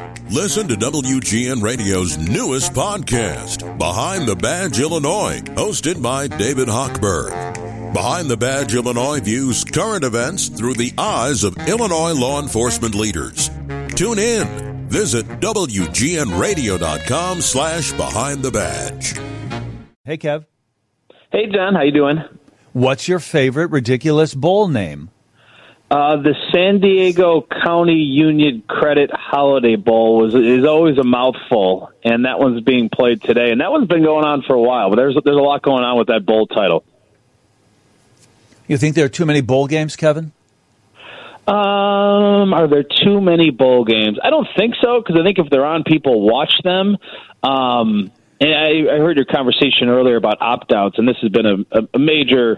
Listen to WGN Radio's newest podcast, Behind the Badge Illinois, hosted by David Hochberg. Behind the Badge Illinois views current events through the eyes of Illinois law enforcement leaders. Tune in. Visit WGNRadio.com/Behind the Badge. Hey, Kev. Hey, John. How you doing? What's your favorite ridiculous bowl name? The San Diego County Union Credit Holiday Bowl is always a mouthful, and that one's being played today. And that one's been going on for a while, but there's a lot going on with that bowl title. You think there are too many bowl games, Kevin? Are there too many bowl games? I don't think so, because I think if they're on, people watch them. And I heard your conversation earlier about opt-outs, and this has been a major,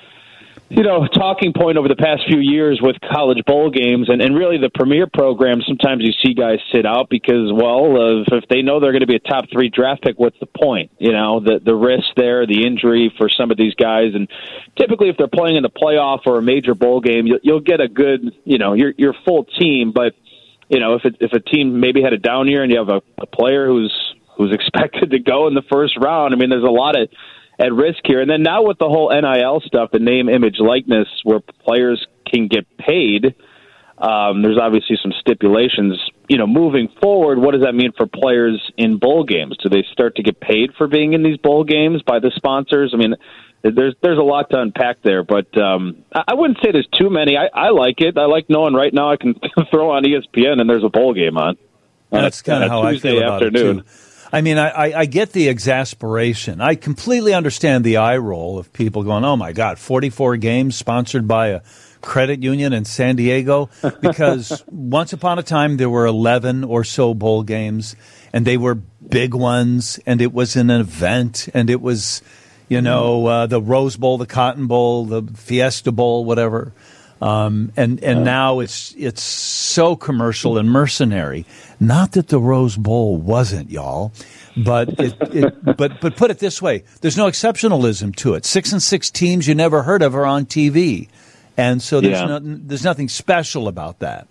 talking point over the past few years with college bowl games, and really the premier program. Sometimes you see guys sit out because, if they know they're going to be a top 3 draft pick, what's the point? The risk there, the injury for some of these guys, and typically if they're playing in the playoff or a major bowl game, you'll get a good, your full team. But if a team maybe had a down year and you have a player who's expected to go in the first round, there's a lot at risk here. And then now with the whole NIL stuff, the name, image, likeness, where players can get paid, there's obviously some stipulations. Moving forward, what does that mean for players in bowl games? Do they start to get paid for being in these bowl games by the sponsors? There's a lot to unpack there, but I wouldn't say there's too many. I like it. I like knowing right now I can throw on ESPN and there's a bowl game on. That's kind of how Tuesday I feel about afternoon. it, too. I get the exasperation. I completely understand the eye roll of people going, oh, my God, 44 games sponsored by a credit union in San Diego, because once upon a time there were 11 or so bowl games, and they were big ones, and it was an event, and it was, the Rose Bowl, the Cotton Bowl, the Fiesta Bowl, whatever. And now it's so commercial and mercenary. Not that the Rose Bowl wasn't, y'all, but but put it this way: there's no exceptionalism to it. 6 and 6 teams you never heard of are on TV, and so there's nothing special about that.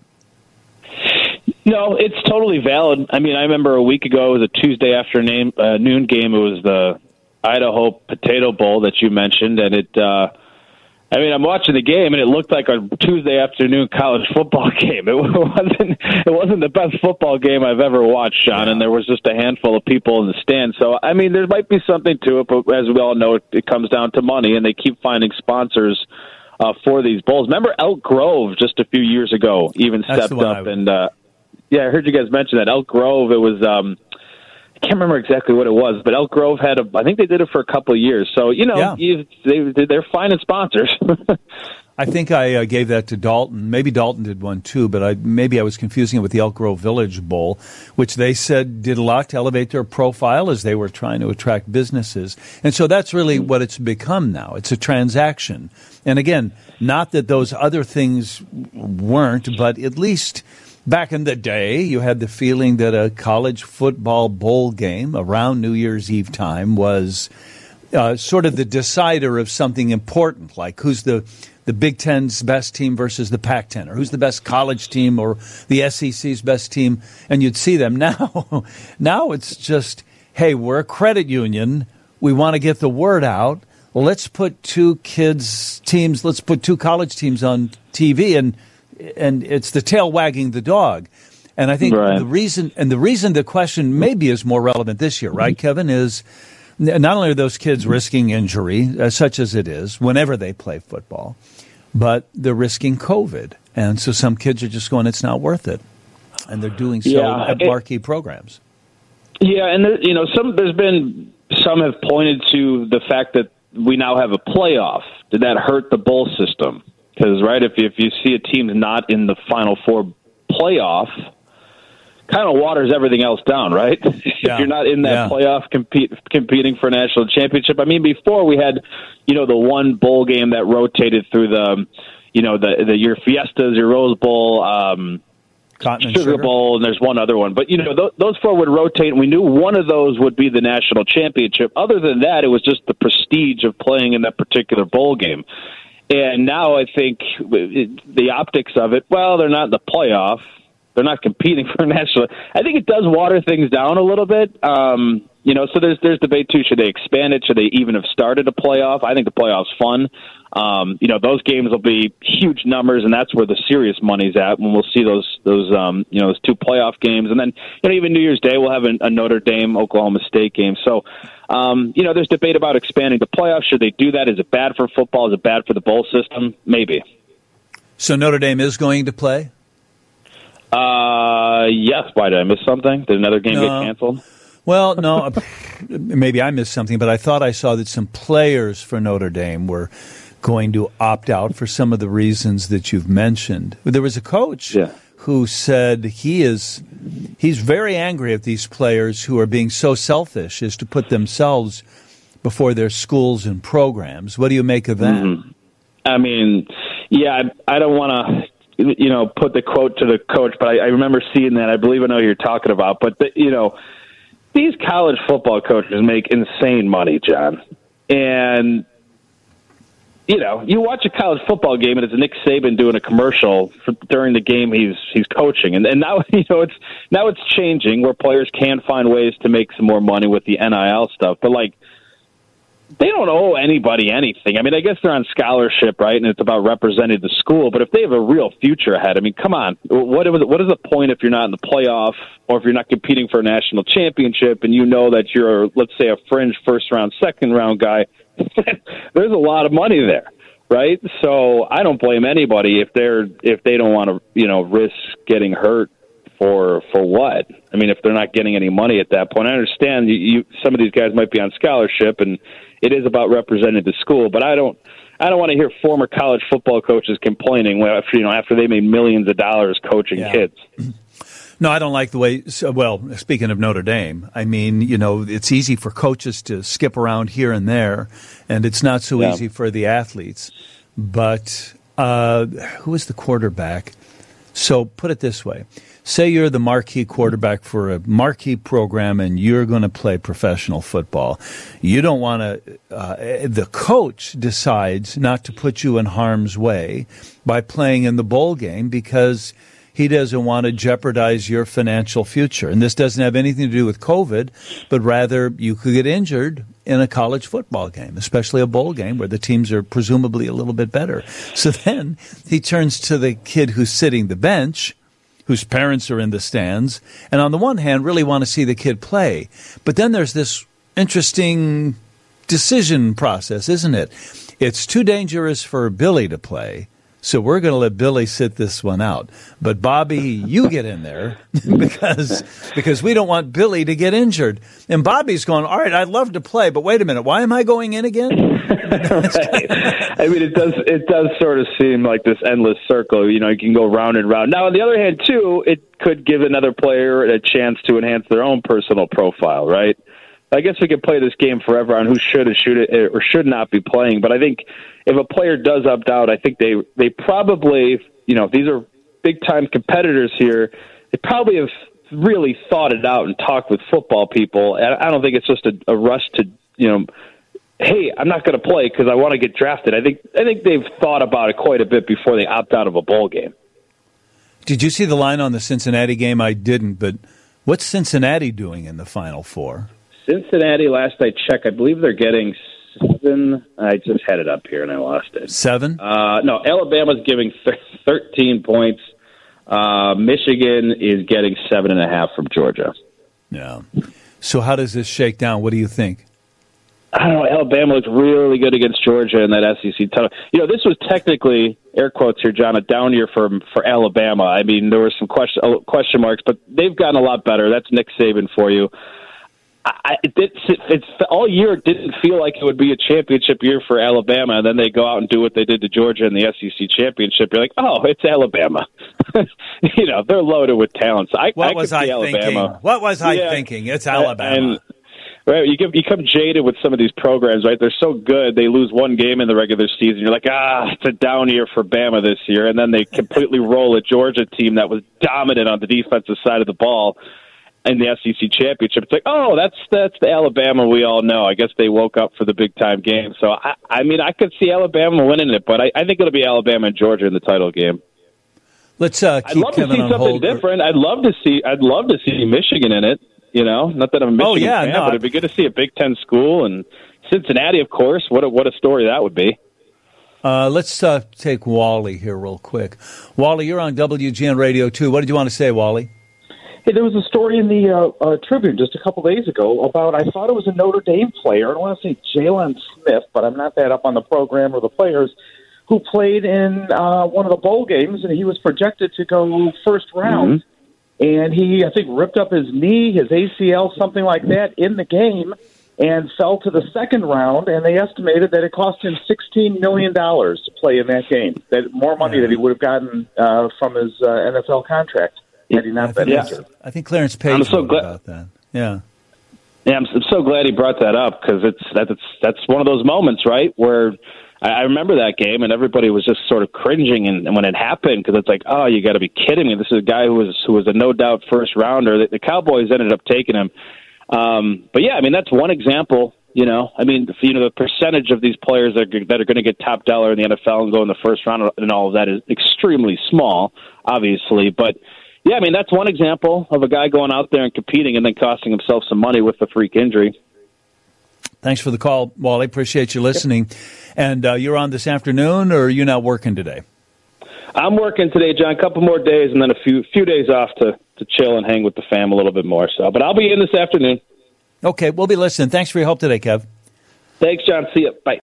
No, it's totally valid. I remember a week ago it was a Tuesday afternoon noon game. It was the Idaho Potato Bowl that you mentioned, and it. I'm watching the game, and it looked like a Tuesday afternoon college football game. It wasn't the best football game I've ever watched, Sean, and there was just a handful of people in the stands. So, there might be something to it, but as we all know, it comes down to money, and they keep finding sponsors for these bowls. Remember Elk Grove just a few years ago even stepped up, and I heard you guys mention that. Elk Grove, it was I can't remember exactly what it was, but Elk Grove I think they did it for a couple of years. So, they're finding sponsors. I think I gave that to Dalton. Maybe Dalton did one too, but I was confusing it with the Elk Grove Village Bowl, which they said did a lot to elevate their profile as they were trying to attract businesses. And so that's really what it's become now. It's a transaction. And again, not that those other things weren't, but at least back in the day, you had the feeling that a college football bowl game around New Year's Eve time was sort of the decider of something important, like who's the Big Ten's best team versus the Pac-10, or who's the best college team or the SEC's best team, and you'd see them. Now it's just, hey, we're a credit union. We want to get the word out. Let's put 2 college teams on TV, and it's the tail wagging the dog. And I think the reason the question maybe is more relevant this year, right, Kevin, is not only are those kids risking injury, such as it is, whenever they play football, but they're risking COVID. And so some kids are just going, it's not worth it. And they're doing so at marquee programs. Yeah, and some have pointed to the fact that we now have a playoff. Did that hurt the bowl system? Because, if you see a team not in the Final Four playoff, kind of waters everything else down, right? If you're not in that playoff competing for a national championship. Before we had, the one bowl game that rotated through your Fiestas, your Rose Bowl, Sugar Bowl, and there's one other one. But, those 4 would rotate, and we knew one of those would be the national championship. Other than that, it was just the prestige of playing in that particular bowl game. And now I think the optics of it, they're not in the playoff. they're not competing for national. I think it does water things down a little bit. So there's debate too. Should they expand it? Should they even have started a playoff? I think the playoff's fun. Those games will be huge numbers, and that's where the serious money's at. When we'll see those 2 playoff games, and then even New Year's Day we'll have a Notre Dame Oklahoma State game. So there's debate about expanding the playoffs. Should they do that? Is it bad for football? Is it bad for the bowl system? Maybe. So Notre Dame is going to play? Yes. Why did I miss something? Did another game get canceled? Well, no, maybe I missed something, but I thought I saw that some players for Notre Dame were going to opt out for some of the reasons that you've mentioned. There was a coach who said he's very angry at these players who are being so selfish as to put themselves before their schools and programs. What do you make of that? Mm-hmm. I mean, I don't want to, put the quote to the coach, but I remember seeing that. I believe I know who you're talking about. But, these college football coaches make insane money, John. And, you watch a college football game and it's Nick Saban doing a commercial during the game he's coaching. And now, it's changing where players can find ways to make some more money with the NIL stuff. But, they don't owe anybody anything. I mean, I guess they're on scholarship, right? And it's about representing the school. But if they have a real future ahead, I mean, come on. What is the point if you're not in the playoff or if you're not competing for a national championship and you know that you're, let's say, a fringe first-round, second-round guy? There's a lot of money there, right? So I don't blame anybody if they don't want to, risk getting hurt for what? I mean, if they're not getting any money at that point. I understand some of these guys might be on scholarship and it is about representing the school, but I don't want to hear former college football coaches complaining after they made millions of dollars coaching kids. No, I don't like the way. Well, speaking of Notre Dame, I mean, it's easy for coaches to skip around here and there, and it's not so easy for the athletes. But who is the quarterback? So put it this way. Say you're the marquee quarterback for a marquee program and you're going to play professional football. You don't want to the coach decides not to put you in harm's way by playing in the bowl game because he doesn't want to jeopardize your financial future. And this doesn't have anything to do with COVID, but rather you could get injured in a college football game, especially a bowl game where the teams are presumably a little bit better. So then he turns to the kid who's sitting the bench, whose parents are in the stands, and on the one hand really want to see the kid play. But then there's this interesting decision process, isn't it? It's too dangerous for Billy to play, so we're going to let Billy sit this one out. But Bobby, you get in there because we don't want Billy to get injured. And Bobby's going, all right, I'd love to play, but wait a minute, why am I going in again? Right. I mean, it does sort of seem like this endless circle. You can go round and round. Now, on the other hand, too, it could give another player a chance to enhance their own personal profile, right? I guess we could play this game forever on who should or should not be playing. But I think if a player does opt out, I think they probably, these are big-time competitors here. They probably have really thought it out and talked with football people. And I don't think it's just a rush to, hey, I'm not going to play because I want to get drafted. I think they've thought about it quite a bit before they opt out of a bowl game. Did you see the line on the Cincinnati game? I didn't, but what's Cincinnati doing in the Final Four? Cincinnati, last I checked, I believe they're getting 7. I just had it up here and I lost it. 7? No, Alabama's giving 13 points. Michigan is getting 7.5 from Georgia. Yeah. So how does this shake down? What do you think? I don't know. Alabama looked really good against Georgia in that SEC title. This was technically, air quotes here, John, a down year for Alabama. I mean, there were some question marks, but they've gotten a lot better. That's Nick Saban for you. It's all year. It didn't feel like it would be a championship year for Alabama, and then they go out and do what they did to Georgia in the SEC championship. You're like, oh, it's Alabama. They're loaded with talents. What was I thinking? It's Alabama. Right, you become jaded with some of these programs, right? They're so good, they lose one game in the regular season. You're like, it's a down year for Bama this year, and then they completely roll a Georgia team that was dominant on the defensive side of the ball in the SEC championship. It's like, oh, that's the Alabama we all know. I guess they woke up for the big time game. So I mean, I could see Alabama winning it, but I think it'll be Alabama and Georgia in the title game. Let's keep I'd love Kevin to see on something hold. different. I'd love to see Michigan in it. You know, not that I'm a Michigan fan, but it'd be good to see a Big Ten school, and Cincinnati, of course. What a story that would be. Let's take Wally here real quick. Wally, you're on WGN Radio 2. What did you want to say, Wally? Hey, there was a story in the Tribune just a couple days ago about, I thought it was a Notre Dame player. I don't want to say Jalen Smith, but I'm not that up on the program or the players, who played in one of the bowl games, and he was projected to go first round. Mm-hmm. And he, I think, ripped up his knee, his ACL, something like that, in the game, and fell to the second round, and they estimated that it cost him $16 million to play in that game. That more money that he would have gotten from his NFL contract had he not been injured. I think Clarence Page wrote about that. Yeah, I'm so glad he brought that up, because that's one of those moments, right, where I remember that game, and everybody was just sort of cringing and when it happened, because it's like, oh, you got to be kidding me. This is a guy who was a no-doubt first-rounder. The Cowboys ended up taking him. But, yeah, I mean, that's one example, you know. I mean, the percentage of these players that are going to get top dollar in the NFL and go in the first round and all of that is extremely small, obviously. But, yeah, I mean, that's one example of a guy going out there and competing and then costing himself some money with a freak injury. Thanks for the call, Wally. Appreciate you listening. Yep. And you're on this afternoon, or are you not working today? I'm working today, John. A couple more days, and then a few days off to chill and hang with the fam a little bit more. So, but I'll be in this afternoon. Okay, we'll be listening. Thanks for your help today, Kev. Thanks, John. See you. Bye.